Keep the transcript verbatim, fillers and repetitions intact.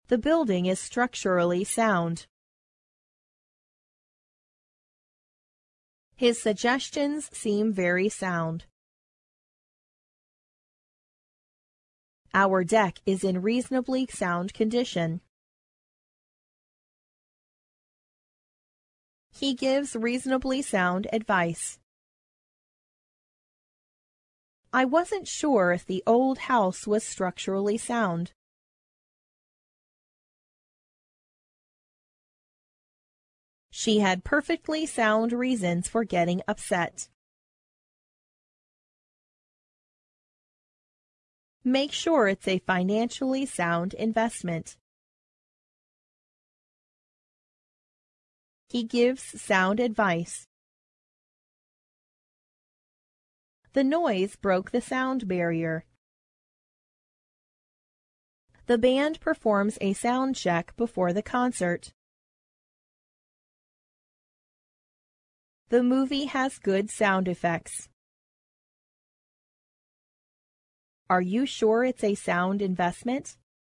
The building is structurally sound. His suggestions seem very sound. Our deck is in reasonably sound condition. He gives reasonably sound advice. I wasn't sure if the old house was structurally sound. She had perfectly sound reasons for getting upset. Make sure it's a financially sound investment. He gives sound advice. The noise broke the sound barrier. The band performs a sound check before the concert. The movie has good sound effects. Are you sure it's a sound investment?